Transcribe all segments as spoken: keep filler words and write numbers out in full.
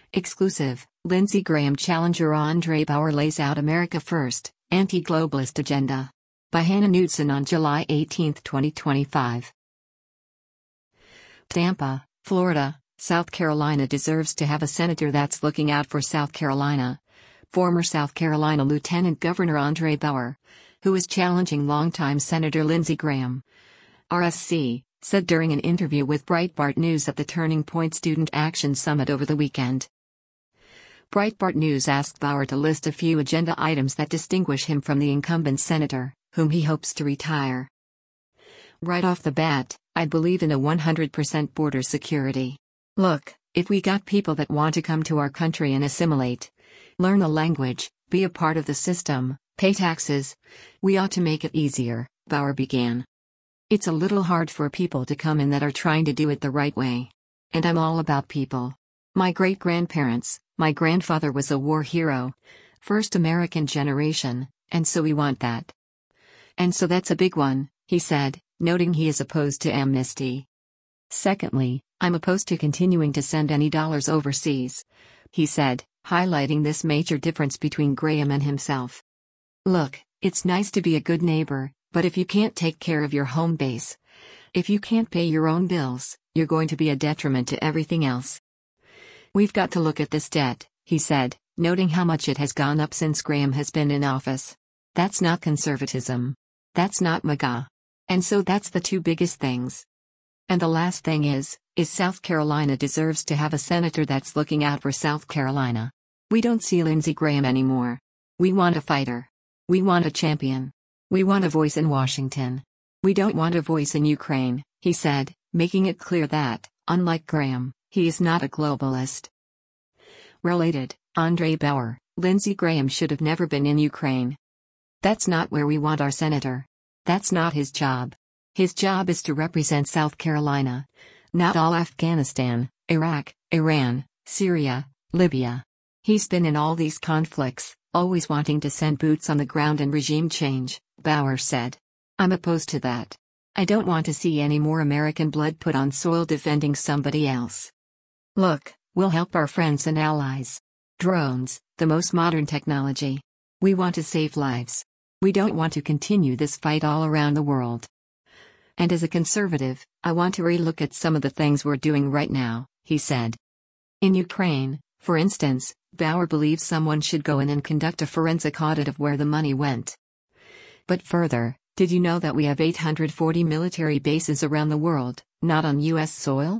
Exclusive, Lindsey Graham challenger Andre Bauer lays out America First, anti-globalist agenda. By Hannah Knudsen on July eighteenth, twenty twenty-five. Tampa, Florida, South Carolina deserves to have a senator that's looking out for South Carolina. Former South Carolina Lieutenant Governor Andre Bauer, who is challenging longtime Senator Lindsey Graham, R S C, said during an interview with Breitbart News at the Turning Point Student Action Summit over the weekend. Breitbart News asked Bauer to list a few agenda items that distinguish him from the incumbent senator, whom he hopes to retire. Right off the bat, I believe in a one hundred percent border security. Look, if we got people that want to come to our country and assimilate, learn the language, be a part of the system, pay taxes, we ought to make it easier, Bauer began. It's a little hard for people to come in that are trying to do it the right way. And I'm all about people. My great-grandparents, my grandfather was a war hero, first American generation, and so we want that. And so that's a big one, he said, noting he is opposed to amnesty. Secondly, I'm opposed to continuing to send any dollars overseas, he said, highlighting this major difference between Graham and himself. Look, it's nice to be a good neighbor, but if you can't take care of your home base, if you can't pay your own bills, you're going to be a detriment to everything else. We've got to look at this debt, he said, noting how much it has gone up since Graham has been in office. That's not conservatism. That's not MAGA. And so that's the two biggest things. And the last thing is, is South Carolina deserves to have a senator that's looking out for South Carolina. We don't see Lindsey Graham anymore. We want a fighter. We want a champion. We want a voice in Washington. We don't want a voice in Ukraine, he said, making it clear that, unlike Graham, he is not a globalist. Related, Andre Bauer, Lindsey Graham should have never been in Ukraine. That's not where we want our senator. That's not his job. His job is to represent South Carolina, not all Afghanistan, Iraq, Iran, Syria, Libya. He's been in all these conflicts, always wanting to send boots on the ground and regime change, Bauer said. I'm opposed to that. I don't want to see any more American blood put on soil defending somebody else. Look, we'll help our friends and allies. Drones, the most modern technology. We want to save lives. We don't want to continue this fight all around the world. And as a conservative, I want to relook at some of the things we're doing right now, he said. In Ukraine, for instance, Bauer believes someone should go in and conduct a forensic audit of where the money went. But further, did you know that we have eight hundred forty military bases around the world, not on U S soil?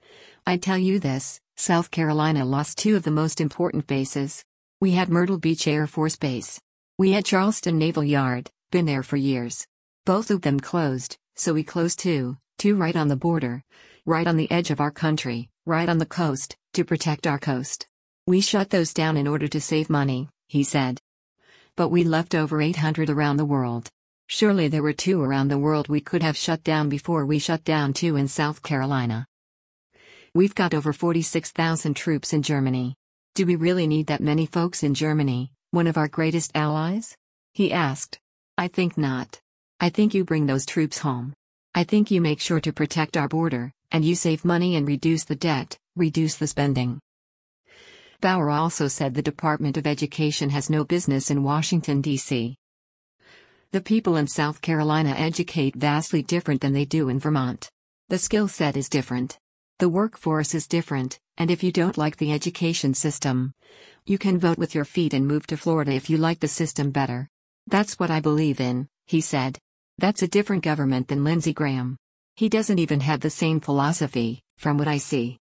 I tell you this, South Carolina lost two of the most important bases. We had Myrtle Beach Air Force Base. We had Charleston Naval Yard, been there for years. Both of them closed, so we closed two, two right on the border, right on the edge of our country, right on the coast, to protect our coast. We shut those down in order to save money, he said. But we left over eight hundred around the world. Surely there were two around the world we could have shut down before we shut down two in South Carolina. We've got over forty-six thousand troops in Germany. Do we really need that many folks in Germany, one of our greatest allies? He asked. I think not. I think you bring those troops home. I think you make sure to protect our border, and you save money and reduce the debt, reduce the spending. Bauer also said the Department of Education has no business in Washington, D C The people in South Carolina educate vastly different than they do in Vermont. The skill set is different. The workforce is different, and if you don't like the education system, you can vote with your feet and move to Florida if you like the system better. That's what I believe in, he said. That's a different government than Lindsey Graham. He doesn't even have the same philosophy, from what I see.